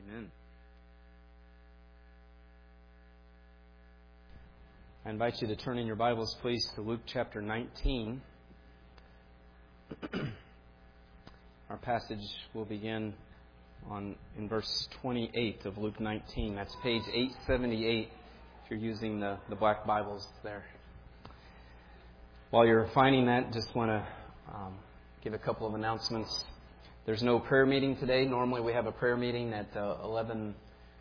Amen. I invite you to turn in your Bibles, please, to Luke chapter 19. Our passage will begin in verse 28 of Luke 19. That's page 878 if you're using the black Bibles there. While you're finding that, just want to give a couple of announcements. There's no prayer meeting today. Normally we have a prayer meeting at 12:30.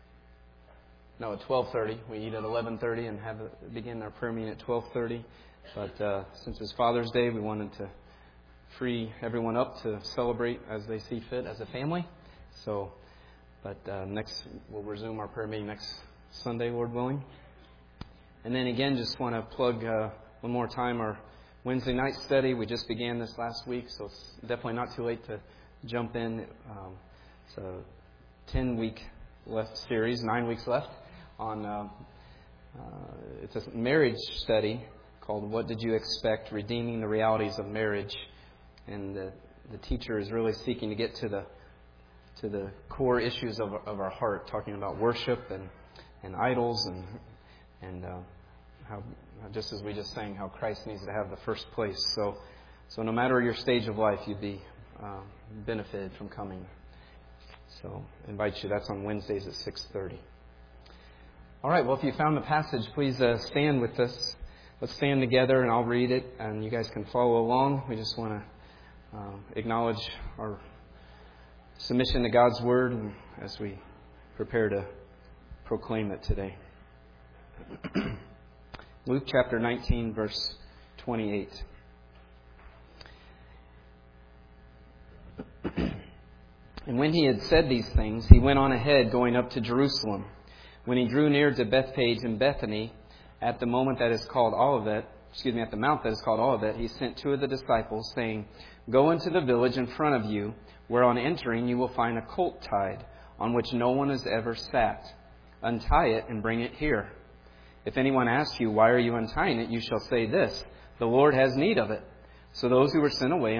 We eat at 11:30 and begin our prayer meeting at 12:30. But since it's Father's Day, we wanted to free everyone up to celebrate as they see fit as a family. Next we'll resume our prayer meeting next Sunday, Lord willing. And then again, just want to plug one more time our Wednesday night study. We just began this last week, so it's definitely not too late to jump in. It's a 10-week left series, 9 weeks left on. It's a marriage study called "What Did You Expect? Redeeming the Realities of Marriage," and the teacher is really seeking to get to the core issues of our heart, talking about worship and idols and how, just as we just sang, how Christ needs to have the first place. So no matter your stage of life, you'd be benefited from coming. So I invite you. That's on Wednesdays at 6:30. All right. Well, if you found the passage, please stand with us. Let's stand together, and I'll read it, and you guys can follow along. We just want to acknowledge our submission to God's Word as we prepare to proclaim it today. Luke chapter 19, verse 28. And when he had said these things, he went on ahead, going up to Jerusalem. When he drew near to Bethphage and Bethany, at the mount that is called Olivet, he sent two of the disciples, saying, "Go into the village in front of you, where on entering you will find a colt tied, on which no one has ever sat. Untie it and bring it here. If anyone asks you, 'Why are you untying it?' you shall say this, 'The Lord has need of it.'" So those who were sent away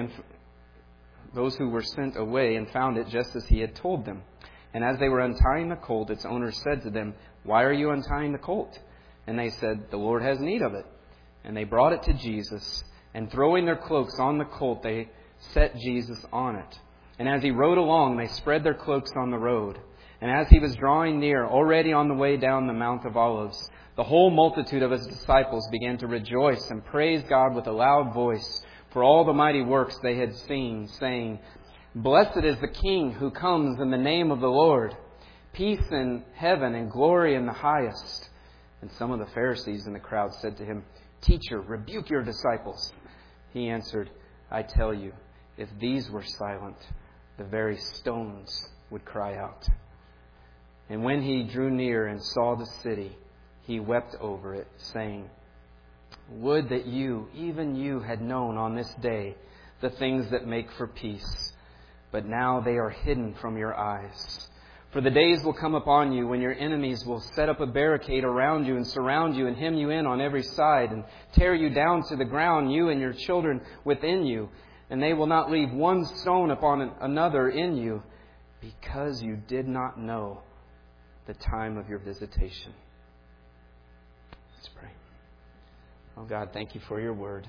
and found it just as he had told them. And as they were untying the colt, its owner said to them, "Why are you untying the colt?" And they said, "The Lord has need of it." And they brought it to Jesus, and throwing their cloaks on the colt, they set Jesus on it. And as he rode along, they spread their cloaks on the road. And as he was drawing near, already on the way down the Mount of Olives, the whole multitude of his disciples began to rejoice and praise God with a loud voice for all the mighty works they had seen, saying, "Blessed is the King who comes in the name of the Lord. Peace in heaven and glory in the highest." And some of the Pharisees in the crowd said to him, "Teacher, rebuke your disciples." He answered, "I tell you, if these were silent, the very stones would cry out." And when he drew near and saw the city, he wept over it, saying, "Would that you, even you, had known on this day the things that make for peace. But now they are hidden from your eyes. For the days will come upon you when your enemies will set up a barricade around you and surround you and hem you in on every side and tear you down to the ground, you and your children within you. And they will not leave one stone upon another in you, because you did not know the time of your visitation." Let's pray. Oh God, thank you for your word.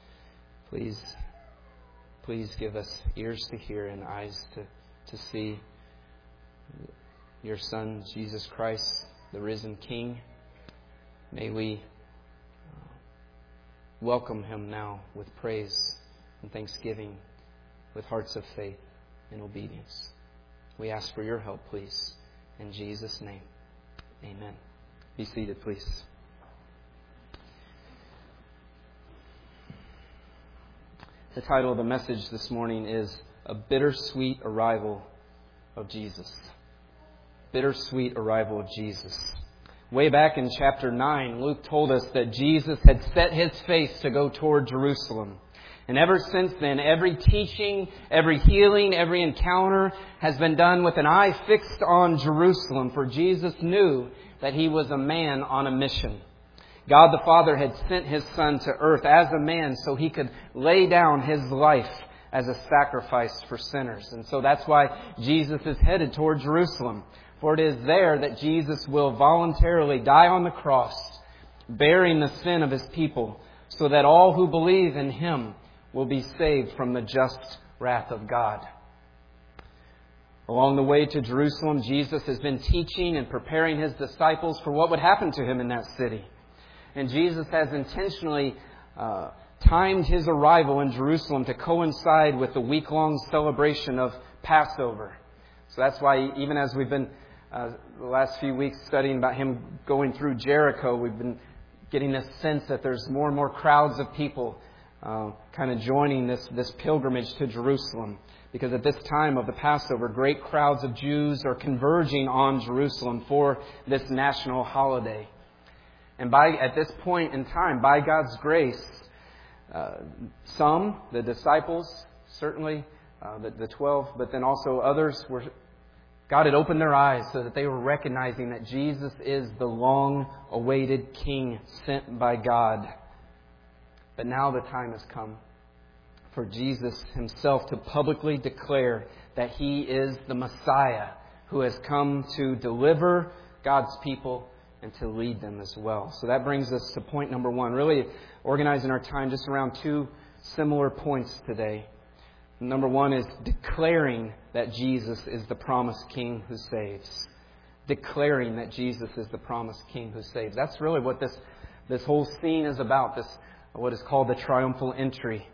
Please give us ears to hear and eyes to see your Son, Jesus Christ, the risen King. May we welcome him now with praise and thanksgiving, with hearts of faith and obedience. We ask for your help, please. In Jesus' name, amen. Be seated, please. The title of the message this morning is "A Bittersweet Arrival of Jesus." Bittersweet arrival of Jesus. Way back in chapter 9, Luke told us that Jesus had set his face to go toward Jerusalem. And ever since then, every teaching, every healing, every encounter has been done with an eye fixed on Jerusalem, for Jesus knew that he was a man on a mission. God the Father had sent his Son to earth as a man so he could lay down his life as a sacrifice for sinners. And so that's why Jesus is headed toward Jerusalem. For it is there that Jesus will voluntarily die on the cross, bearing the sin of His people, so that all who believe in Him will be saved from the just wrath of God. Along the way to Jerusalem, Jesus has been teaching and preparing His disciples for what would happen to Him in that city. And Jesus has intentionally timed His arrival in Jerusalem to coincide with the week-long celebration of Passover. So that's why even as we've been the last few weeks studying about Him going through Jericho, we've been getting this sense that there's more and more crowds of people kind of joining this pilgrimage to Jerusalem. Because at this time of the Passover, great crowds of Jews are converging on Jerusalem for this national holiday. And at this point in time, by God's grace, some, the disciples, certainly the 12, but then also others, God had opened their eyes so that they were recognizing that Jesus is the long-awaited King sent by God. But now the time has come for Jesus Himself to publicly declare that He is the Messiah who has come to deliver God's people and to lead them as well. So that brings us to point number one, really organizing our time just around two similar points today. Number one is declaring that Jesus is the promised King who saves. Declaring that Jesus is the promised King who saves. That's really what this whole scene is about, this what is called the triumphal entry.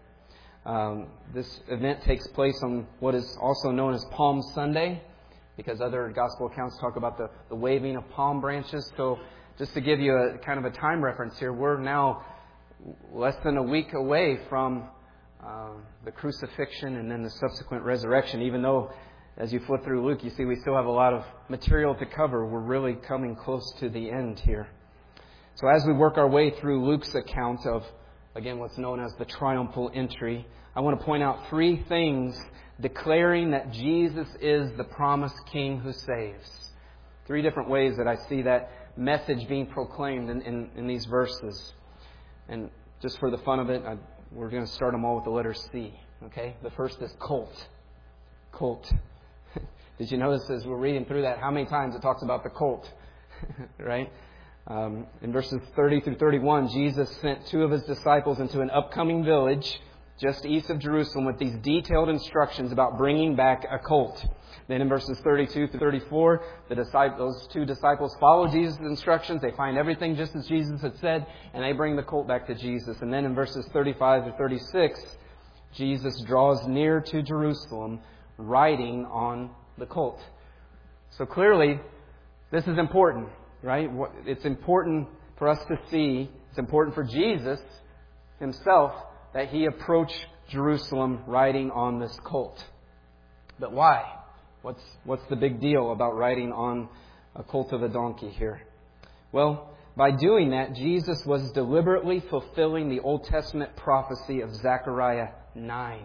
This event takes place on what is also known as Palm Sunday, because other gospel accounts talk about the waving of palm branches. So just to give you a kind of a time reference here, we're now less than a week away from the crucifixion and then the subsequent resurrection. Even though, as you flip through Luke, you see we still have a lot of material to cover. We're really coming close to the end here. So as we work our way through Luke's account of, again, what's known as the triumphal entry, I want to point out three things declaring that Jesus is the promised King who saves. Three different ways that I see that message being proclaimed in these verses. And just for the fun of it, we're going to start them all with the letter C. Okay? The first is colt. Colt. Did you notice as we're reading through that how many times it talks about the colt? Right? In verses 30 through 31, Jesus sent two of His disciples into an upcoming village just east of Jerusalem with these detailed instructions about bringing back a colt. Then in verses 32 through 34, those two disciples follow Jesus' instructions. They find everything just as Jesus had said, and they bring the colt back to Jesus. And then in verses 35 to 36, Jesus draws near to Jerusalem riding on the colt. So clearly, this is important, right? It's important for us to see, it's important for Jesus Himself that He approach Jerusalem riding on this colt. But why? What's the big deal about riding on a colt of a donkey here? Well, by doing that, Jesus was deliberately fulfilling the Old Testament prophecy of Zechariah 9.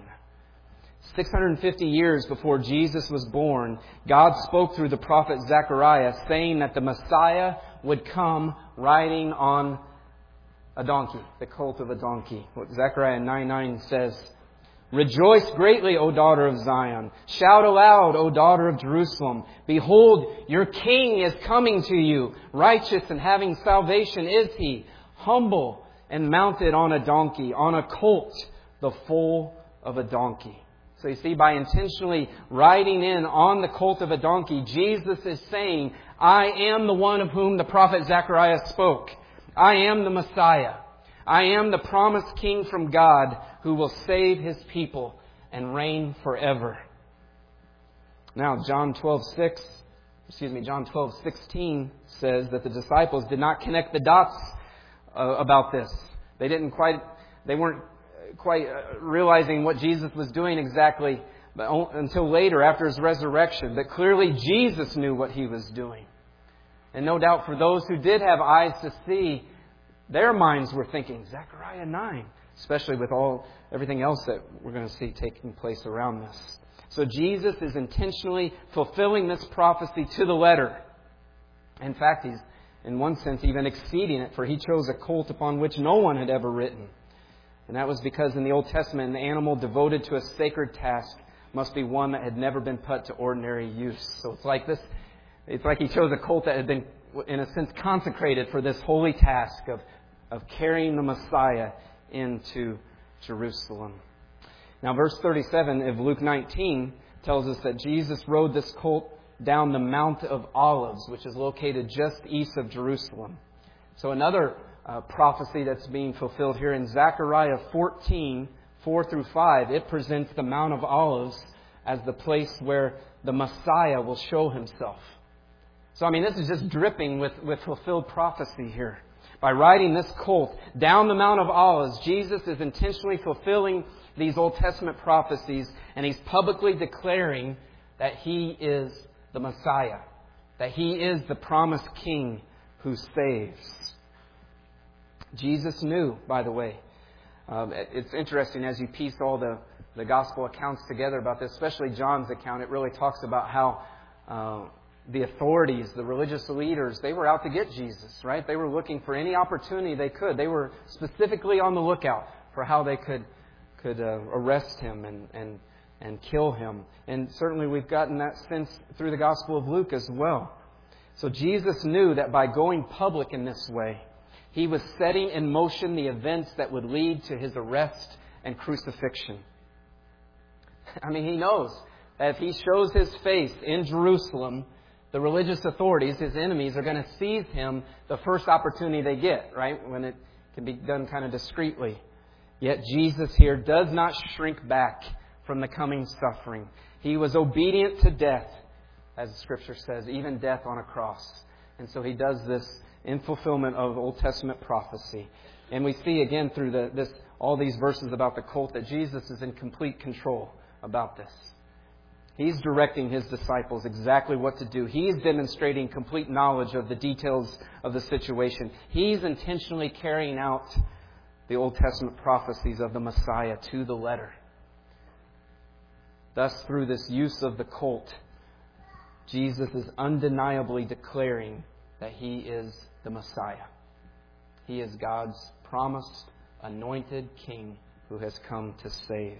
650 years before Jesus was born, God spoke through the prophet Zechariah, saying that the Messiah would come riding on a donkey, the colt of a donkey. What Zechariah 9:9 says, "Rejoice greatly, O daughter of Zion. Shout aloud, O daughter of Jerusalem. Behold, your king is coming to you. Righteous and having salvation is He, humble and mounted on a donkey, on a colt, the foal of a donkey." So you see, by intentionally riding in on the colt of a donkey, Jesus is saying, I am the one of whom the prophet Zechariah spoke. I am the Messiah. I am the promised King from God who will save His people and reign forever. Now, John 12:16 says that the disciples did not connect the dots about this. They weren't quite realizing what Jesus was doing exactly until later after His resurrection. But clearly Jesus knew what He was doing. And no doubt for those who did have eyes to see, their minds were thinking, Zechariah 9, especially with everything else that we're going to see taking place around this. So Jesus is intentionally fulfilling this prophecy to the letter. In fact, He's, in one sense, even exceeding it, for He chose a colt upon which no one had ever ridden. And that was because in the Old Testament, an animal devoted to a sacred task must be one that had never been put to ordinary use. So it's like this It's like he chose a colt that had been, in a sense, consecrated for this holy task of carrying the Messiah into Jerusalem. Now, verse 37 of Luke 19 tells us that Jesus rode this colt down the Mount of Olives, which is located just east of Jerusalem. So another prophecy that's being fulfilled here in Zechariah 14, 4 through 5, it presents the Mount of Olives as the place where the Messiah will show Himself. So, this is just dripping with fulfilled prophecy here. By riding this colt down the Mount of Olives, Jesus is intentionally fulfilling these Old Testament prophecies, and He's publicly declaring that He is the Messiah, that He is the promised King who saves. Jesus knew, by the way. It's interesting as you piece all the gospel accounts together about this, especially John's account. It really talks about how the authorities, the religious leaders, they were out to get Jesus, right? They were looking for any opportunity they could. They were specifically on the lookout for how they could arrest Him and kill Him. And certainly we've gotten that sense through the Gospel of Luke as well. So Jesus knew that by going public in this way, He was setting in motion the events that would lead to His arrest and crucifixion. He knows that if He shows His face in Jerusalem, the religious authorities, His enemies, are going to seize Him the first opportunity they get, right? When it can be done kind of discreetly. Yet Jesus here does not shrink back from the coming suffering. He was obedient to death, as the Scripture says, even death on a cross. And so He does this in fulfillment of Old Testament prophecy. And we see again through all these verses about the colt that Jesus is in complete control about this. He's directing His disciples exactly what to do. He's demonstrating complete knowledge of the details of the situation. He's intentionally carrying out the Old Testament prophecies of the Messiah to the letter. Thus, through this use of the colt, Jesus is undeniably declaring that He is the Messiah. He is God's promised, anointed King who has come to save.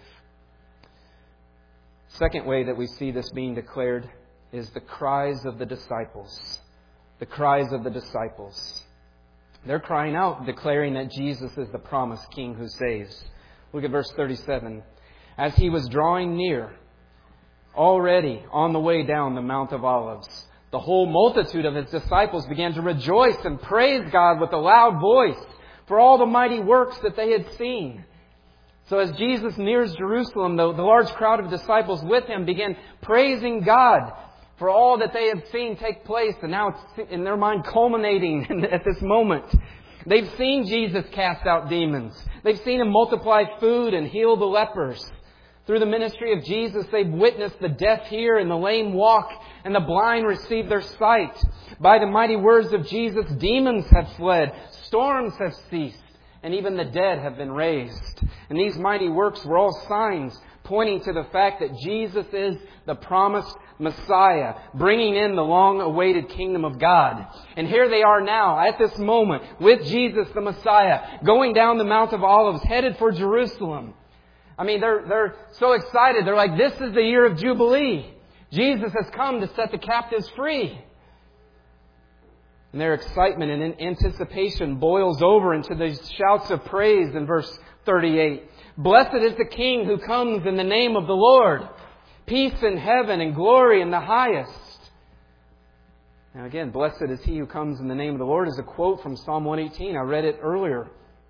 Second way that we see this being declared is the cries of the disciples. The cries of the disciples. They're crying out, declaring that Jesus is the promised King who saves. Look at verse 37. As He was drawing near, already on the way down the Mount of Olives, the whole multitude of His disciples began to rejoice and praise God with a loud voice for all the mighty works that they had seen. So as Jesus nears Jerusalem, the large crowd of disciples with Him began praising God for all that they had seen take place. And now it's in their mind culminating at this moment. They've seen Jesus cast out demons. They've seen Him multiply food and heal the lepers. Through the ministry of Jesus, they've witnessed the deaf hear and the lame walk and the blind receive their sight. By the mighty words of Jesus, demons have fled, storms have ceased, and even the dead have been raised. And these mighty works were all signs pointing to the fact that Jesus is the promised Messiah, bringing in the long-awaited kingdom of God. And here they are now, at this moment, with Jesus the Messiah, going down the Mount of Olives, headed for Jerusalem. They're so excited. They're like, this is the year of Jubilee. Jesus has come to set the captives free. And their excitement and anticipation boils over into these shouts of praise in verse 38. Blessed is the King who comes in the name of the Lord. Peace in heaven and glory in the highest. Now again, blessed is He who comes in the name of the Lord is a quote from Psalm 118. I read it earlier,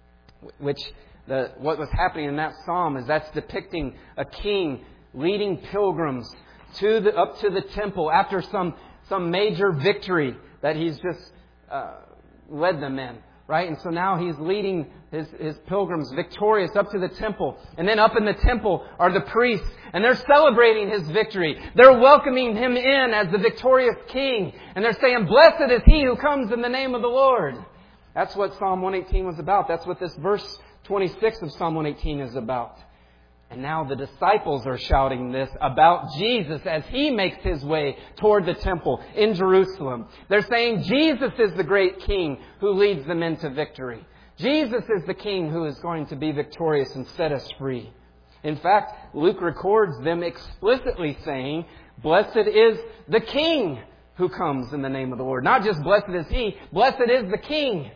what was happening in that psalm is that's depicting a king leading pilgrims up to the temple after some major victory that he's just led them in, right? And so now he's leading his pilgrims victorious up to the temple. And then up in the temple are the priests, and they're celebrating His victory. They're welcoming Him in as the victorious King. And they're saying, blessed is He who comes in the name of the Lord. That's what Psalm 118 was about. That's what this verse 26 of Psalm 118 is about. And now the disciples are shouting this about Jesus as He makes His way toward the temple in Jerusalem. They're saying Jesus is the great King who leads them into victory. Jesus is the King who is going to be victorious and set us free. In fact, Luke records them explicitly saying, blessed is the King who comes in the name of the Lord. Not just blessed is He, blessed is the King.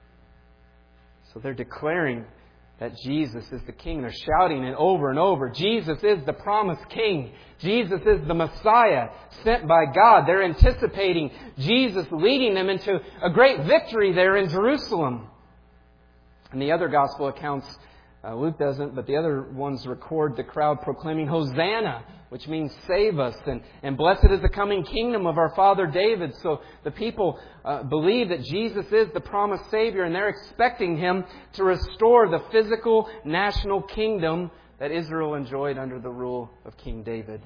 So they're declaring that Jesus is the King. They're shouting it over and over. Jesus is the promised King. Jesus is the Messiah sent by God. They're anticipating Jesus leading them into a great victory there in Jerusalem. And the other gospel accounts, Luke doesn't, but the other ones record the crowd proclaiming Hosanna, which means save us. And blessed is the coming kingdom of our father David. So the people believe that Jesus is the promised Savior, and they're expecting Him to restore the physical national kingdom that Israel enjoyed under the rule of King David.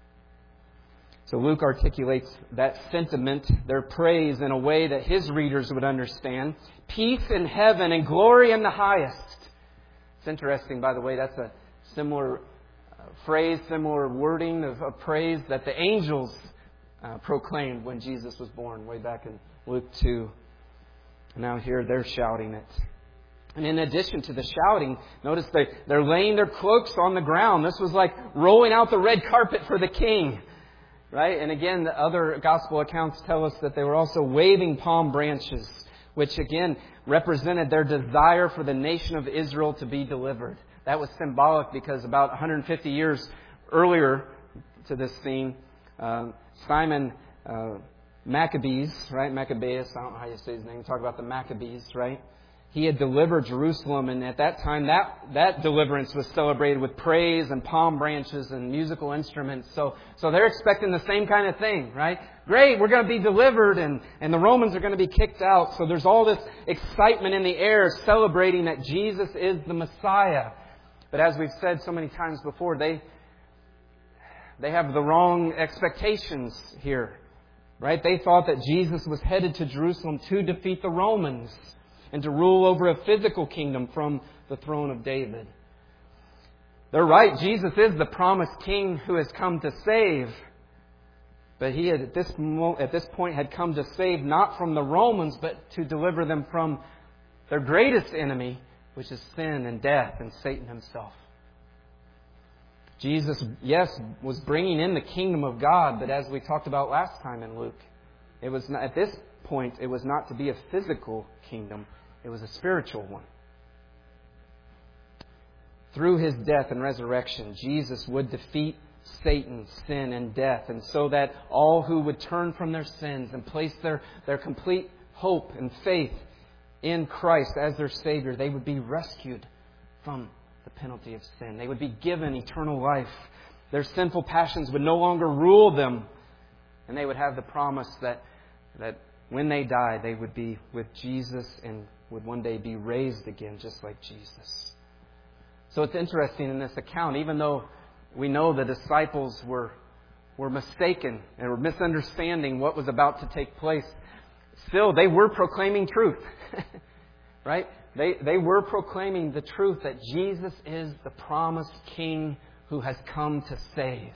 So Luke articulates that sentiment, their praise, in a way that his readers would understand. Peace in heaven and glory in the highest. It's interesting, by the way, that's a similar phrase, similar wording of praise that the angels proclaimed when Jesus was born, way back in Luke 2. Now here they're shouting it. And in addition to the shouting, notice they're laying their cloaks on the ground. This was like rolling out the red carpet for the king. Right? And again, the other gospel accounts tell us that they were also waving palm branches, which again represented their desire for the nation of Israel to be delivered. That was symbolic because about 150 years earlier to this scene, Simon Maccabees, right? Maccabeus, I don't know how you say his name. Talk about the Maccabees, right? He had delivered Jerusalem, and at that time, that deliverance was celebrated with praise and palm branches and musical instruments. So they're expecting the same kind of thing, right? Great, we're going to be delivered, and the Romans are going to be kicked out. So there's all this excitement in the air celebrating that Jesus is the Messiah. But as we've said so many times before, they have the wrong expectations here, right? They thought that Jesus was headed to Jerusalem to defeat the Romans and to rule over a physical kingdom from the throne of David. They're right. Jesus is the promised King who has come to save. But He had, at this point, had come to save not from the Romans, but to deliver them from their greatest enemy, which is sin and death and Satan himself. Jesus, yes, was bringing in the kingdom of God, but as we talked about last time in Luke, it was not, at this point, it was not to be a physical kingdom. It was a spiritual one. Through His death and resurrection, Jesus would defeat Satan, sin, and death, and so that all who would turn from their sins and place their complete hope and faith in Christ as their Savior, they would be rescued from the penalty of sin. They would be given eternal life. Their sinful passions would no longer rule them, and they would have the promise that when they die, they would be with Jesus and would one day be raised again, just like Jesus. So it's interesting in this account, even though we know the disciples were mistaken and were misunderstanding what was about to take place, still they were proclaiming truth. Right? They were proclaiming the truth that Jesus is the promised King who has come to save.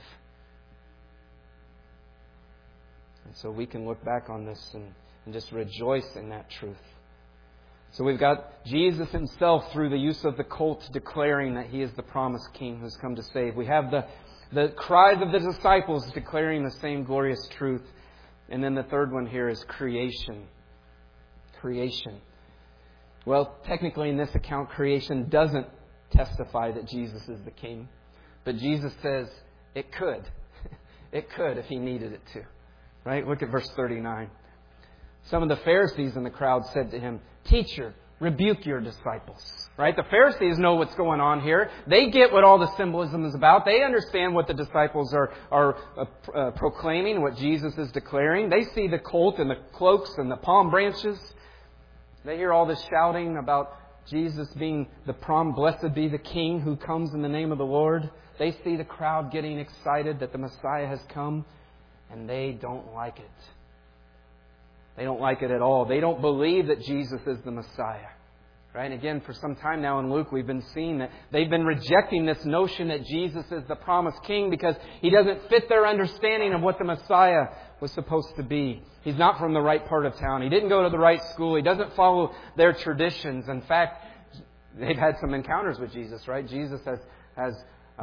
And so we can look back on this and just rejoice in that truth. So we've got Jesus Himself through the use of the colt declaring that He is the promised King who has come to save. We have the cries of the disciples declaring the same glorious truth. And then the third one here is creation. Creation. Well, technically in this account, creation doesn't testify that Jesus is the King. But Jesus says it could. It could if He needed it to. Right? Look at verse 39. Some of the Pharisees in the crowd said to Him, "Teacher, rebuke your disciples." Right? The Pharisees know what's going on here. They get what all the symbolism is about. They understand what the disciples are proclaiming, what Jesus is declaring. They see the colt and the cloaks and the palm branches. They hear all this shouting about Jesus being the blessed be the King who comes in the name of the Lord. They see the crowd getting excited that the Messiah has come, and they don't like it. They don't like it at all. They don't believe that Jesus is the Messiah. Right? And again, for some time now in Luke, we've been seeing that they've been rejecting this notion that Jesus is the promised King because He doesn't fit their understanding of what the Messiah was supposed to be. He's not from the right part of town. He didn't go to the right school. He doesn't follow their traditions. In fact, they've had some encounters with Jesus, right? Jesus has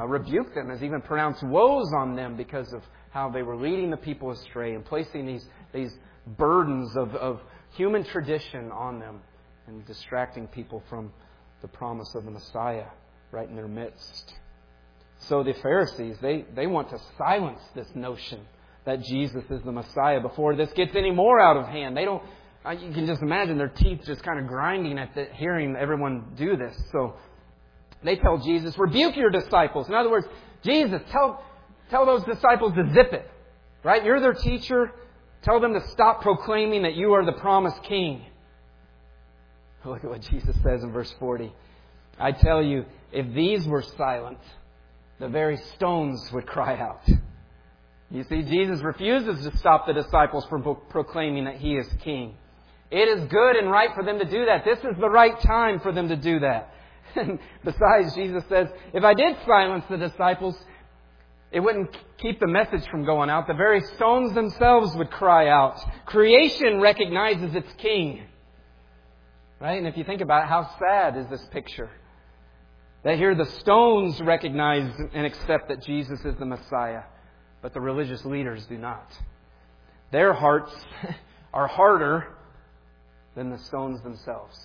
rebuked them, has even pronounced woes on them because of how they were leading the people astray and placing these burdens of human tradition on them and distracting people from the promise of the Messiah right in their midst. So the Pharisees, they want to silence this notion that Jesus is the Messiah before this gets any more out of hand. They don't. You can just imagine their teeth just kind of grinding at hearing everyone do this. So they tell Jesus, rebuke your disciples. In other words, Jesus, tell those disciples to zip it. Right? You're their teacher. Tell them to stop proclaiming that you are the promised King. Look at what Jesus says in verse 40. I tell you, if these were silent, the very stones would cry out. You see, Jesus refuses to stop the disciples from proclaiming that He is King. It is good and right for them to do that. This is the right time for them to do that. And besides, Jesus says, if I did silence the disciples, it wouldn't keep the message from going out. The very stones themselves would cry out. Creation recognizes its King. Right? And if you think about it, how sad is this picture? That here the stones recognize and accept that Jesus is the Messiah, but the religious leaders do not. Their hearts are harder than the stones themselves.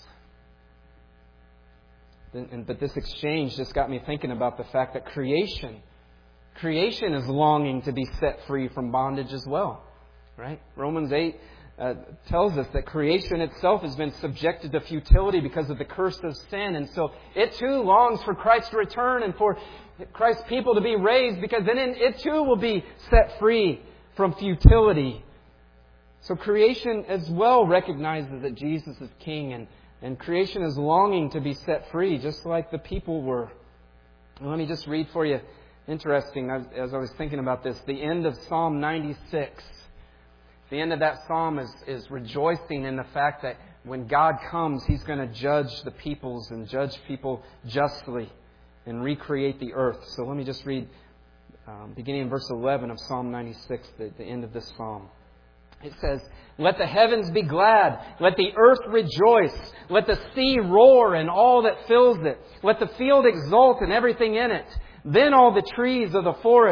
But this exchange just got me thinking about the fact that creation is longing to be set free from bondage as well. Right? Romans 8 tells us that creation itself has been subjected to futility because of the curse of sin. And so it too longs for Christ to return and for Christ's people to be raised, because then it too will be set free from futility. So creation as well recognizes that Jesus is King, and creation is longing to be set free, just like the people were. And let me just read for you, interesting, as I was thinking about this, the end of Psalm 96. The end of that psalm is rejoicing in the fact that when God comes, He's going to judge the peoples and judge people justly and recreate the earth. So let me just read, beginning in verse 11 of Psalm 96, the end of this psalm. It says, let the heavens be glad, let the earth rejoice, let the sea roar and all that fills it, let the field exult and everything in it. Then shall all the trees of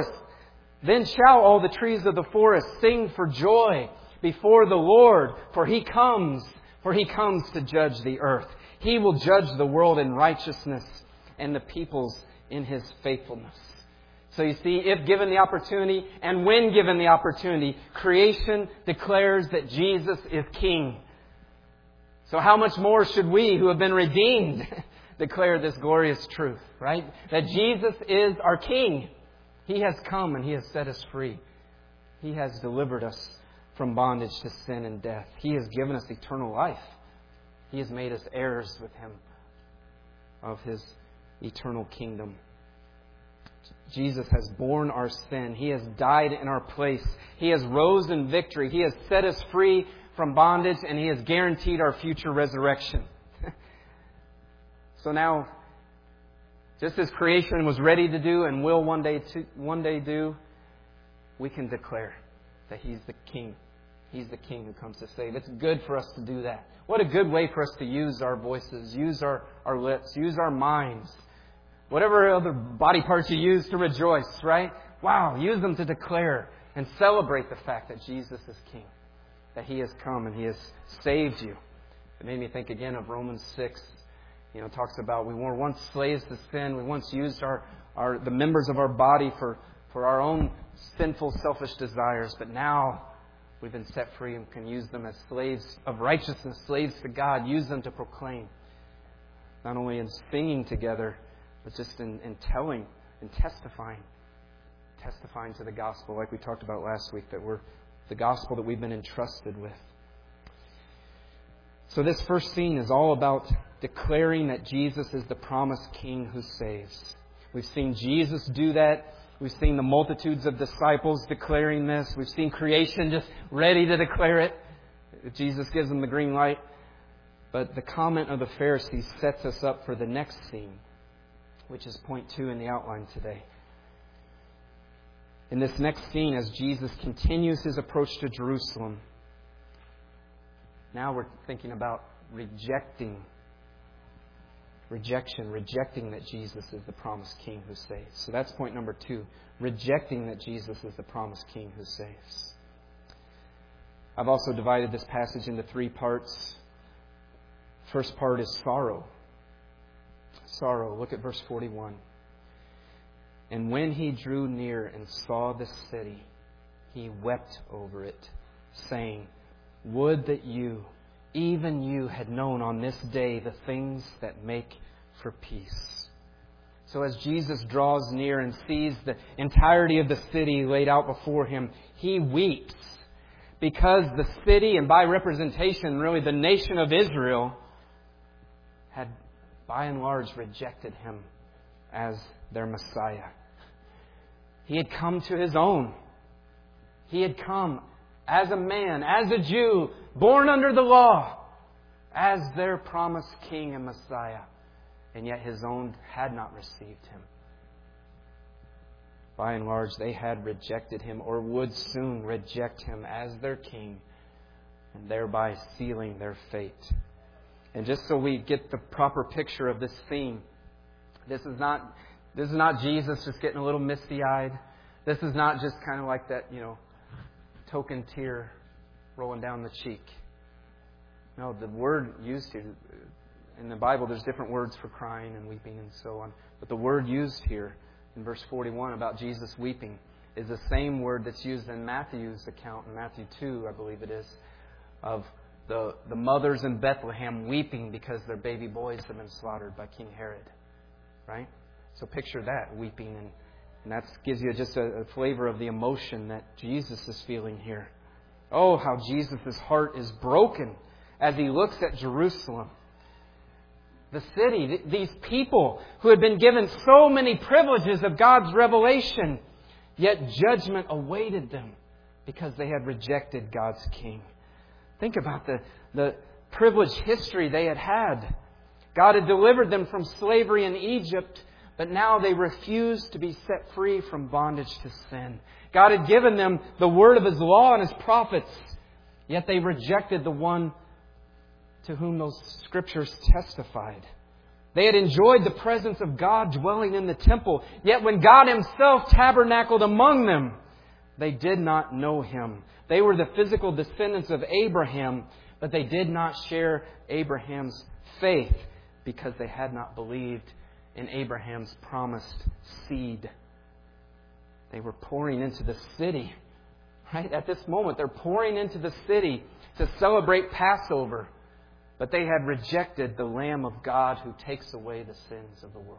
the forest sing for joy before the Lord, for He comes to judge the earth. He will judge the world in righteousness and the peoples in His faithfulness. So you see, if given the opportunity, and when given the opportunity, creation declares that Jesus is King. So how much more should we, who have been redeemed, declare this glorious truth, right? That Jesus is our King. He has come and He has set us free. He has delivered us from bondage to sin and death. He has given us eternal life. He has made us heirs with Him of His eternal kingdom. Jesus has borne our sin. He has died in our place. He has rose in victory. He has set us free from bondage, and He has guaranteed our future resurrection. So now, just as creation was ready to do and will one day do, we can declare that He's the King. He's the King who comes to save. It's good for us to do that. What a good way for us to use our voices, use our lips, use our minds. Whatever other body parts you use to rejoice, right? Wow, use them to declare and celebrate the fact that Jesus is King. That He has come and He has saved you. It made me think again of Romans 6. It talks about we were once slaves to sin. We once used the members of our body for our own sinful, selfish desires. But now we've been set free and can use them as slaves of righteousness, slaves to God. Use them to proclaim. Not only in singing together, but just in telling and testifying to the gospel, like we talked about last week, that we're the gospel that we've been entrusted with. So this first scene is all about declaring that Jesus is the promised King who saves. We've seen Jesus do that. We've seen the multitudes of disciples declaring this. We've seen creation just ready to declare it. Jesus gives them the green light. But the comment of the Pharisees sets us up for the next scene, which is point 2 in the outline today. In this next scene, as Jesus continues His approach to Jerusalem, now we're thinking about rejecting that Jesus is the promised King who saves. So that's point number 2, rejecting that Jesus is the promised King who saves. I've also divided this passage into 3 parts. First part is sorrow. Sorrow. Look at verse 41. And when he drew near and saw the city, he wept over it, saying, Would that you, even you, had known on this day the things that make for peace. So as Jesus draws near and sees the entirety of the city laid out before him, he weeps because the city, and by representation, really the nation of Israel, had by and large rejected him as their Messiah. He had come to his own. He had come as a man, as a Jew, born under the law, as their promised King and Messiah. And yet his own had not received him. By and large, they had rejected him, or would soon reject him as their King, and thereby sealing their fate. And just so we get the proper picture of this scene, this is not Jesus just getting a little misty-eyed. This is not just kind of like that, token tear rolling down the cheek. No, the word used here, in the Bible, there's different words for crying and weeping and so on. But the word used here in verse 41 about Jesus weeping is the same word that's used in Matthew's account, in Matthew 2, I believe it is, of the mothers in Bethlehem weeping because their baby boys have been slaughtered by King Herod. Right? So picture that, weeping. And that gives you just a flavor of the emotion that Jesus is feeling here. Oh, how Jesus' heart is broken as he looks at Jerusalem. The city, these people who had been given so many privileges of God's revelation, yet judgment awaited them because they had rejected God's King. Think about the privileged history they had had. God had delivered them from slavery in Egypt, but now they refused to be set free from bondage to sin. God had given them the word of His law and His prophets, yet they rejected the one to whom those scriptures testified. They had enjoyed the presence of God dwelling in the temple, yet when God Himself tabernacled among them, they did not know Him. They were the physical descendants of Abraham, but they did not share Abraham's faith because they had not believed in Abraham's promised seed. They were pouring into the city. Right? At this moment, they're pouring into the city to celebrate Passover. But they had rejected the Lamb of God who takes away the sins of the world.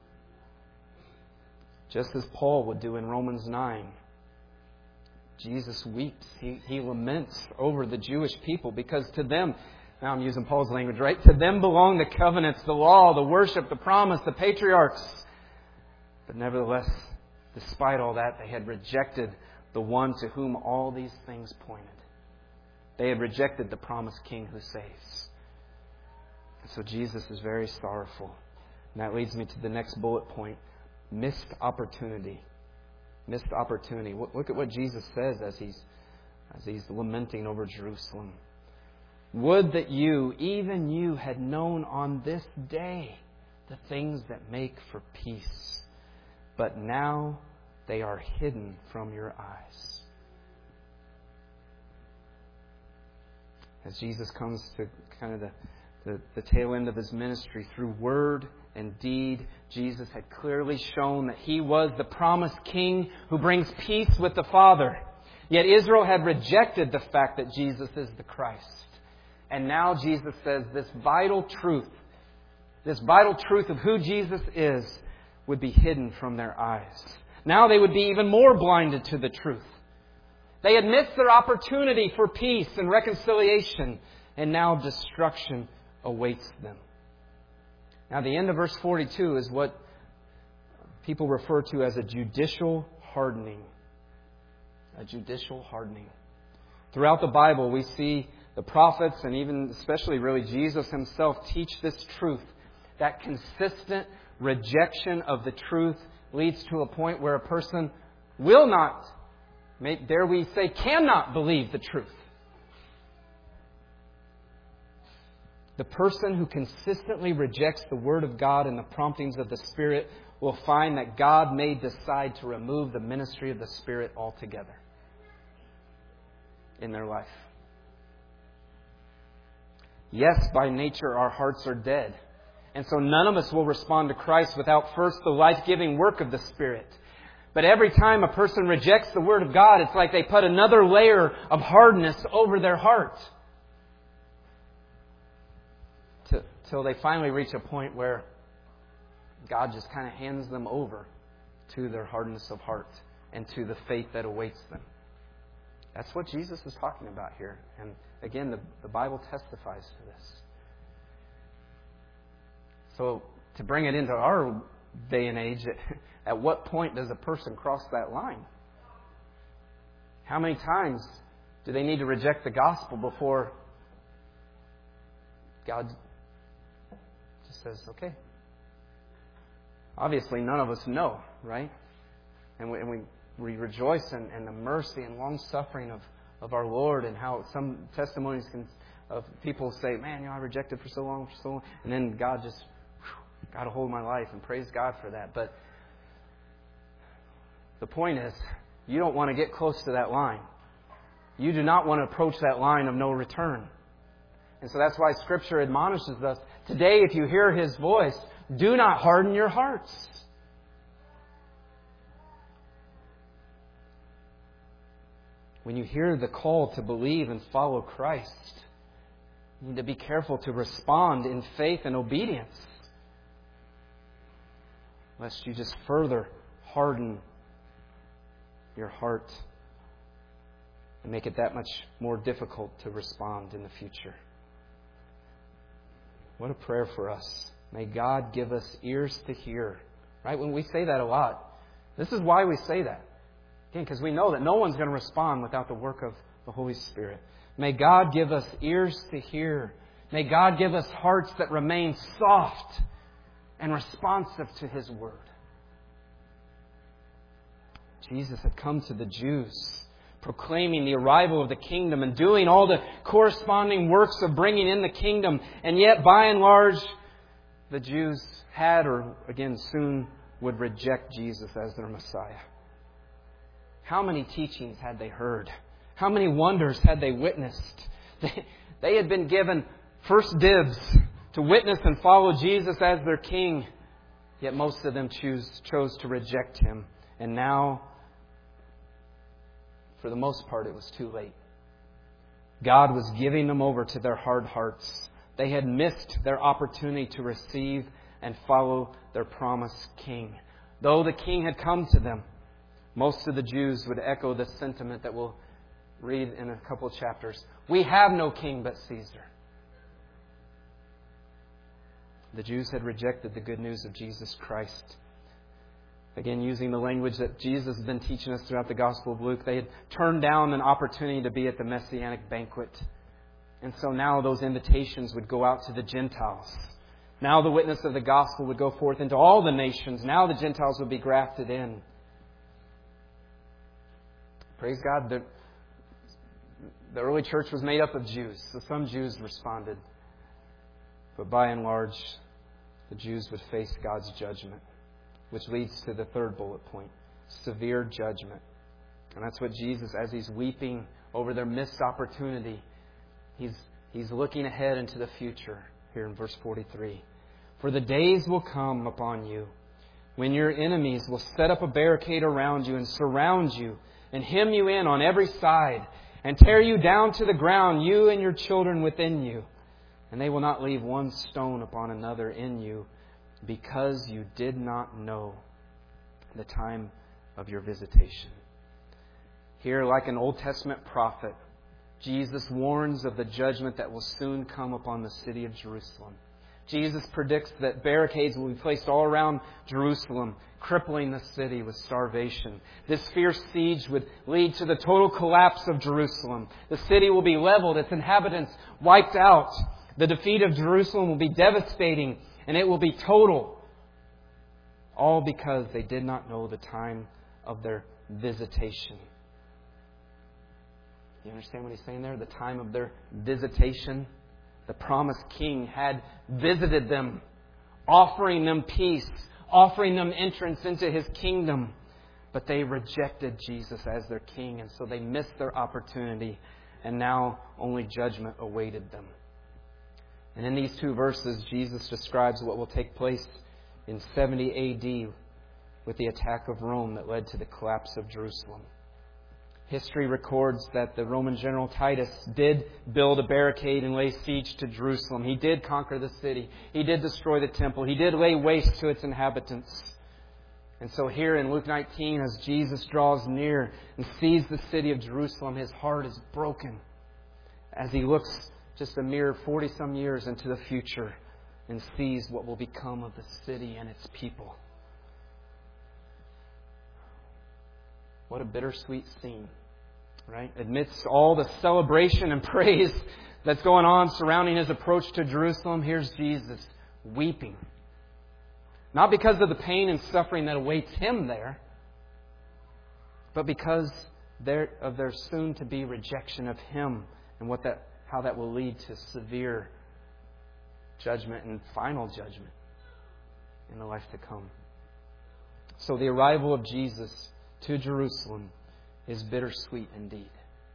Just as Paul would do in Romans 9. Jesus weeps. He laments over the Jewish people because to them, now I'm using Paul's language, right? To them belong the covenants, the law, the worship, the promise, the patriarchs. But nevertheless, despite all that, they had rejected the one to whom all these things pointed. They had rejected the promised King who saves. And so Jesus is very sorrowful. And that leads me to the next bullet point. Missed opportunity. Missed opportunity. Look at what Jesus says as he's lamenting over Jerusalem. Would that you, even you, had known on this day the things that make for peace. But now they are hidden from your eyes. As Jesus comes to kind of the tail end of His ministry, through word and deed, Jesus had clearly shown that He was the promised King who brings peace with the Father. Yet Israel had rejected the fact that Jesus is the Christ. And now Jesus says this vital truth of who Jesus is, would be hidden from their eyes. Now they would be even more blinded to the truth. They had missed their opportunity for peace and reconciliation, and now destruction awaits them. Now the end of verse 42 is what people refer to as a judicial hardening. A judicial hardening. Throughout the Bible we see the prophets and even especially really Jesus Himself teach this truth. That consistent rejection of the truth leads to a point where a person will not, dare we say, cannot believe the truth. The person who consistently rejects the Word of God and the promptings of the Spirit will find that God may decide to remove the ministry of the Spirit altogether in their life. Yes, by nature our hearts are dead. And so none of us will respond to Christ without first the life-giving work of the Spirit. But every time a person rejects the Word of God, it's like they put another layer of hardness over their heart. Till they finally reach a point where God just kind of hands them over to their hardness of heart and to the fate that awaits them. That's what Jesus is talking about here. And again, the Bible testifies to this. So, to bring it into our day and age, at what point does a person cross that line? How many times do they need to reject the gospel before God just says, okay? Obviously, none of us know, right? And we rejoice in the mercy and long-suffering of our Lord, and how some testimonies of people say, man, I rejected for so long, and then God just got a hold of my life, and praise God for that. But the point is, you don't want to get close to that line. You do not want to approach that line of no return. And so that's why Scripture admonishes us, today if you hear His voice, do not harden your hearts. When you hear the call to believe and follow Christ, you need to be careful to respond in faith and obedience, lest you just further harden your heart and make it that much more difficult to respond in the future. What a prayer for us. May God give us ears to hear. Right? When we say that a lot, this is why we say that. Again, because we know that no one's going to respond without the work of the Holy Spirit. May God give us ears to hear. May God give us hearts that remain soft and responsive to His Word. Jesus had come to the Jews, proclaiming the arrival of the kingdom and doing all the corresponding works of bringing in the kingdom. And yet, by and large, the Jews had, or again soon would reject Jesus as their Messiah. How many teachings had they heard? How many wonders had they witnessed? They had been given first dibs to witness and follow Jesus as their king. Yet most of them chose to reject Him. And now, for the most part, it was too late. God was giving them over to their hard hearts. They had missed their opportunity to receive and follow their promised king. Though the king had come to them, most of the Jews would echo the sentiment that we'll read in a couple of chapters. We have no king but Caesar. The Jews had rejected the good news of Jesus Christ. Again, using the language that Jesus has been teaching us throughout the Gospel of Luke, they had turned down an opportunity to be at the Messianic banquet. And so now those invitations would go out to the Gentiles. Now the witness of the gospel would go forth into all the nations. Now the Gentiles would be grafted in. Praise God, the early church was made up of Jews. So some Jews responded. But by and large, the Jews would face God's judgment. Which leads to the third bullet point, severe judgment. And that's what Jesus, as He's weeping over their missed opportunity, He's looking ahead into the future here in verse 43. For the days will come upon you when your enemies will set up a barricade around you and surround you and hem you in on every side and tear you down to the ground, you and your children within you. And they will not leave one stone upon another in you, because you did not know the time of your visitation. Here, like an Old Testament prophet, Jesus warns of the judgment that will soon come upon the city of Jerusalem. Jesus predicts that barricades will be placed all around Jerusalem, crippling the city with starvation. This fierce siege would lead to the total collapse of Jerusalem. The city will be leveled, its inhabitants wiped out. The defeat of Jerusalem will be devastating, and it will be total. All because they did not know the time of their visitation. You understand what he's saying there? The time of their visitation. The promised king had visited them, offering them peace, offering them entrance into His kingdom. But they rejected Jesus as their king, and so they missed their opportunity, and now only judgment awaited them. And in these two verses, Jesus describes what will take place in 70 A.D. with the attack of Rome that led to the collapse of Jerusalem. History records that the Roman general Titus did build a barricade and lay siege to Jerusalem. He did conquer the city. He did destroy the temple. He did lay waste to its inhabitants. And so here in Luke 19, as Jesus draws near and sees the city of Jerusalem, His heart is broken as He looks just a mere 40-some years into the future and sees what will become of the city and its people. What a bittersweet scene, right? Amidst all the celebration and praise that's going on surrounding His approach to Jerusalem, here's Jesus weeping. Not because of the pain and suffering that awaits Him there, but because of their soon-to-be rejection of Him and how that will lead to severe judgment and final judgment in the life to come. So the arrival of Jesus to Jerusalem is bittersweet indeed.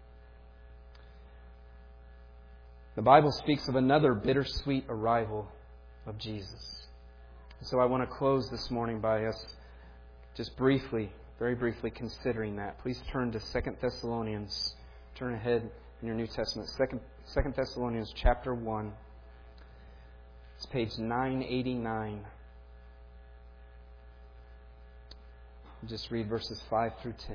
The Bible speaks of another bittersweet arrival of Jesus. So I want to close this morning by us just briefly, very briefly considering that. Please turn to 2 Thessalonians. Turn ahead in your New Testament. 2 Thessalonians chapter 1. It's page 989. Just read verses 5 through 10.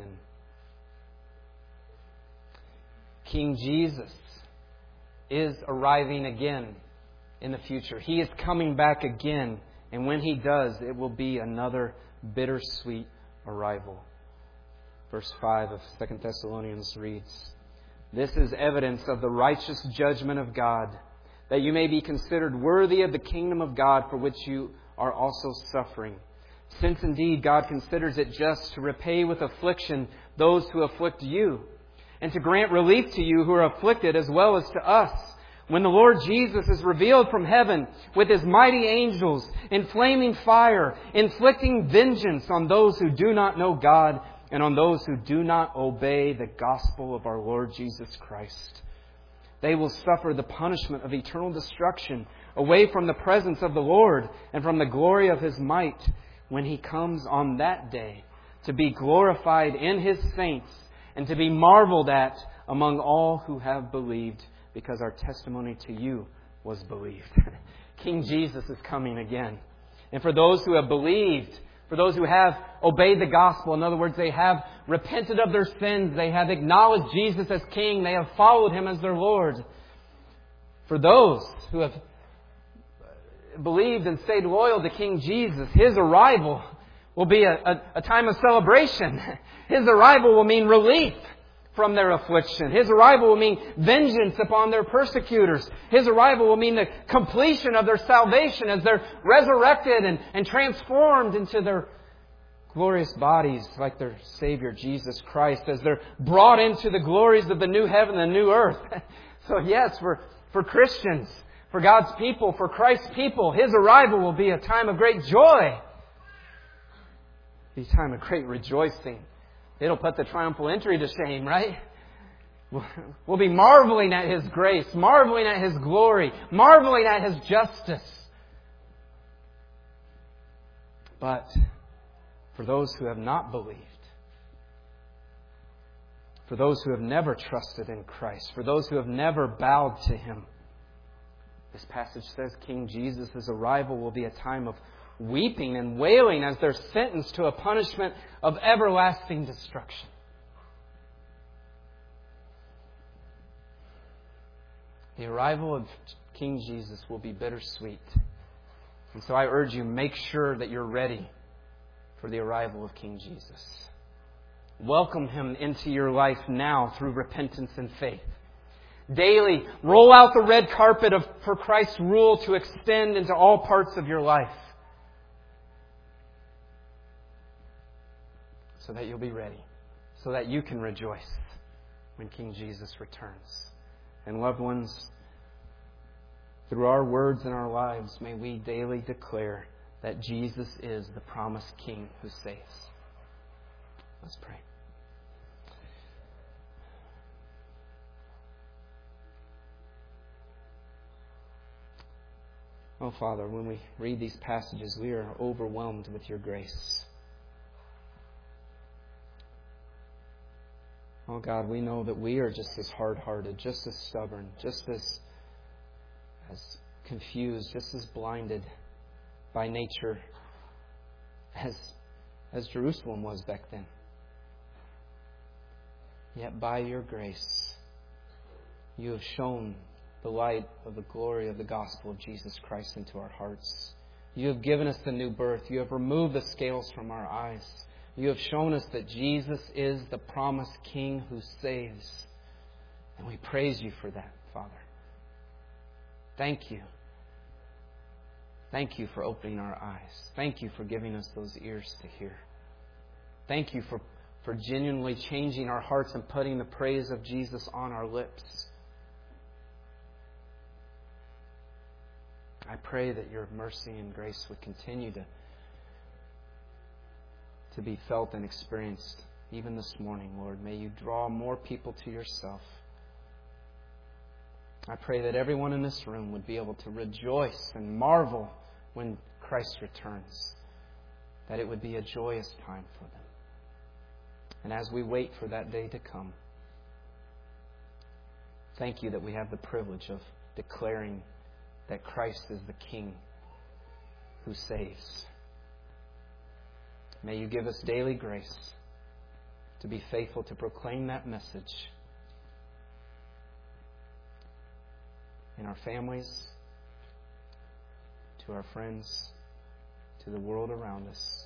King Jesus is arriving again in the future. He is coming back again. And when He does, it will be another bittersweet arrival. Verse 5 of 2 Thessalonians reads, "This is evidence of the righteous judgment of God, that you may be considered worthy of the kingdom of God for which you are also suffering. Since indeed God considers it just to repay with affliction those who afflict you, and to grant relief to you who are afflicted as well as to us, when the Lord Jesus is revealed from heaven with His mighty angels in flaming fire, inflicting vengeance on those who do not know God and on those who do not obey the gospel of our Lord Jesus Christ. They will suffer the punishment of eternal destruction away from the presence of the Lord and from the glory of His might when He comes on that day to be glorified in His saints and to be marveled at among all who have believed, because our testimony to you was believed." King Jesus is coming again. And for those who have believed, for those who have obeyed the gospel, in other words, they have repented of their sins, they have acknowledged Jesus as King, they have followed Him as their Lord. For those who have believed and stayed loyal to King Jesus, His arrival will be a time of celebration. His arrival will mean relief from their affliction. His arrival will mean vengeance upon their persecutors. His arrival will mean the completion of their salvation as they're resurrected and transformed into their glorious bodies like their Savior Jesus Christ, as they're brought into the glories of the new heaven and the new earth. So yes, for Christians, for God's people, for Christ's people, His arrival will be a time of great joy. Be a time of great rejoicing. It'll put the triumphal entry to shame, right? We'll be marveling at His grace, marveling at His glory, marveling at His justice. But for those who have not believed, for those who have never trusted in Christ, for those who have never bowed to Him, this passage says King Jesus' arrival will be a time of weeping and wailing as they're sentenced to a punishment of everlasting destruction. The arrival of King Jesus will be bittersweet. And so I urge you, make sure that you're ready for the arrival of King Jesus. Welcome Him into your life now through repentance and faith. Daily, roll out the red carpet for Christ's rule to extend into all parts of your life, so that you'll be ready, so that you can rejoice when King Jesus returns. And loved ones, through our words and our lives, may we daily declare that Jesus is the promised King who saves. Let's pray. Oh, Father, when we read these passages, we are overwhelmed with your grace. Oh, God, we know that we are just as hard-hearted, just as stubborn, just as confused, just as blinded by nature as Jerusalem was back then. Yet by your grace, you have shown the light of the glory of the gospel of Jesus Christ into our hearts. You have given us the new birth. You have removed the scales from our eyes. You have shown us that Jesus is the promised King who saves. And we praise you for that, Father. Thank you. Thank you for opening our eyes. Thank you for giving us those ears to hear. Thank you for genuinely changing our hearts and putting the praise of Jesus on our lips. I pray that your mercy and grace would continue to be felt and experienced even this morning, Lord. May you draw more people to yourself. I pray that everyone in this room would be able to rejoice and marvel when Christ returns, that it would be a joyous time for them. And as we wait for that day to come, thank you that we have the privilege of declaring that Christ is the King who saves. May you give us daily grace to be faithful to proclaim that message in our families, to our friends, to the world around us.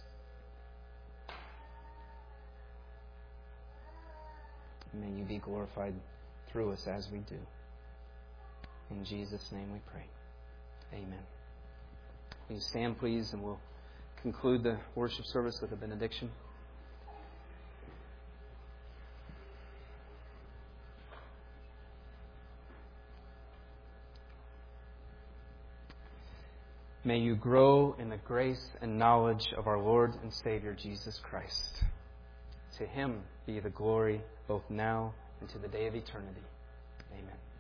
May you be glorified through us as we do. In Jesus' name we pray. Amen. Will you stand, please, and we'll conclude the worship service with a benediction. May you grow in the grace and knowledge of our Lord and Savior Jesus Christ. To Him be the glory both now and to the day of eternity. Amen.